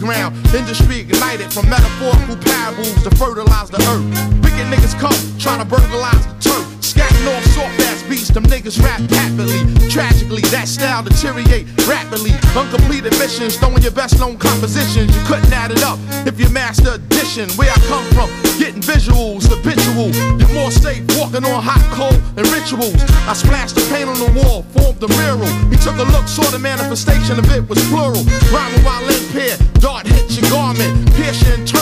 ground. Industry ignited from metaphorical parables to fertilize the earth. Wicked niggas come, trying to burglarize the turf. Scatting off soft-ass beats, them niggas rap happily. Tragically, that style deteriorate rapidly. Uncompleted missions, throwing your best-known compositions. You couldn't add it up if you master addition. Where I come from, getting visuals, habitual. You're more safe walking on hot coal and rituals. I splashed the paint on the wall, formed a mural. He took a look, saw the manifestation of it was plural. Rhyming while in pair, dart hit your garment, pierce your